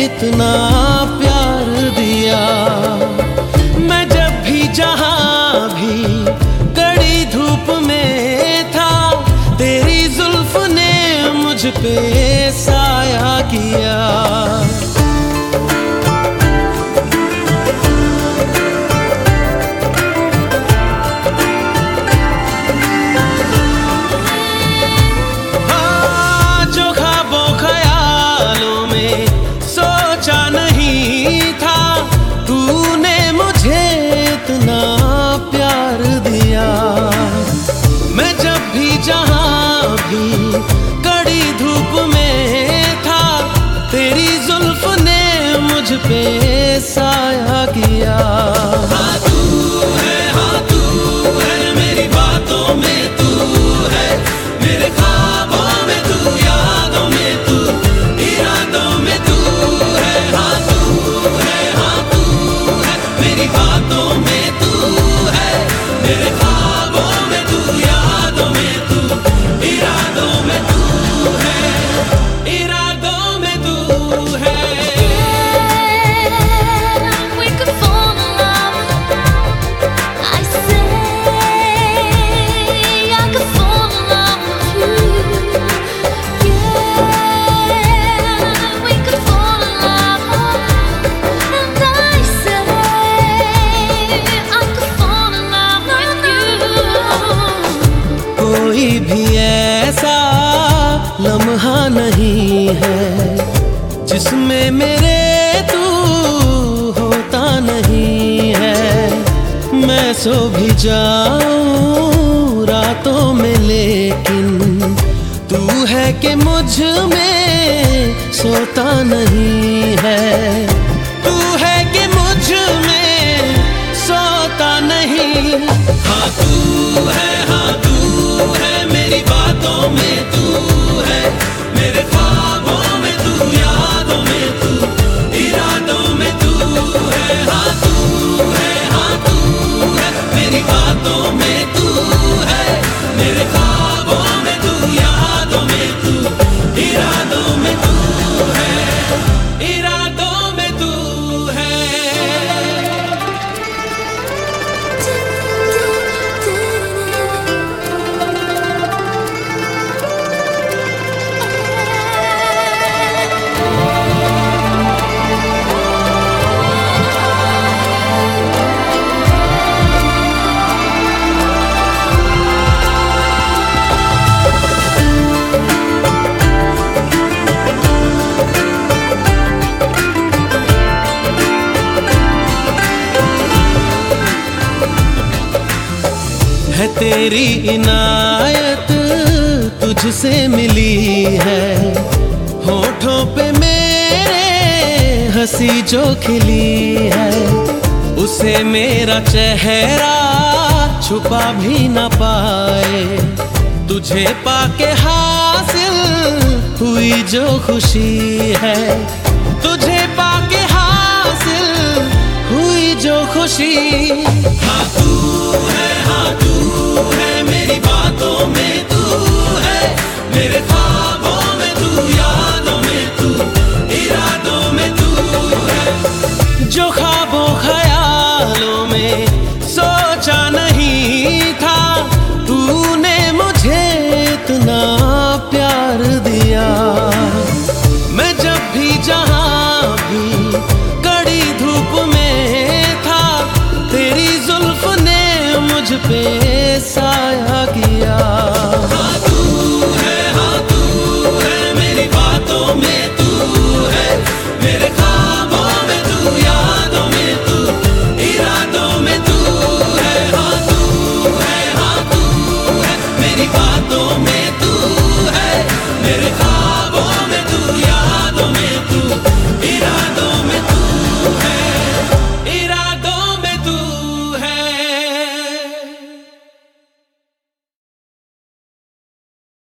इतना प्यार दिया। मैं जब भी जहां भी कड़ी धूप में था, तेरी जुल्फ ने मुझ पे साया किया। कड़ी धूप में था, तेरी जुल्फ ने मुझ पे साया किया। हाँ तू है मेरी बातों में तू है, मेरे ख्वाबों में तू, यादों में तू, इरादों में तू है। हाँ तू है मेरी बातों में तू है, मेरे ख्वाबों में तू, यादों में तू, इरादों में तू है, इरादों में तू है। We could fall in love. I say I could fall in love with you. Yeah, we could fall in love. And I say I could fall in love with you. कोई भी ऐसा लम्हा नहीं है जिसमें मेरे तू होता नहीं है। मैं सो भी जाऊं रातों में, लेकिन तू है कि मुझ में सोता नहीं है। तू है कि मुझ में सोता नहीं। हाँ तू है मेरी बातों में तू है, मेरे ख्वाबों में तू, यादों में तू, इरादों में तू है। हाँ तू है मेरी बातों में तू है, मेरे ख्वाबों में तू, यादों में तू, इरादों में तू है, इरादों में तू है। है तेरी इनायत तुझसे मिली है, होठों पे मेरे हंसी जो खिली है, उसे मेरा चेहरा छुपा भी ना पाए। तुझे पाके हासिल हुई जो खुशी है, तुझे पाके हासिल हुई जो खुशी। हाँ तू है मेरी बातों में तू है, मेरे ख्वाबों में तू, यादों में तू, इरादों में तू है। जो ख्वाबों ख्यालों में सोचा नहीं था, तूने मुझे इतना प्यार दिया। मैं जब भी जहां भी कड़ी धूप में था, तेरी जुल्फ ने मुझ पे साया किया।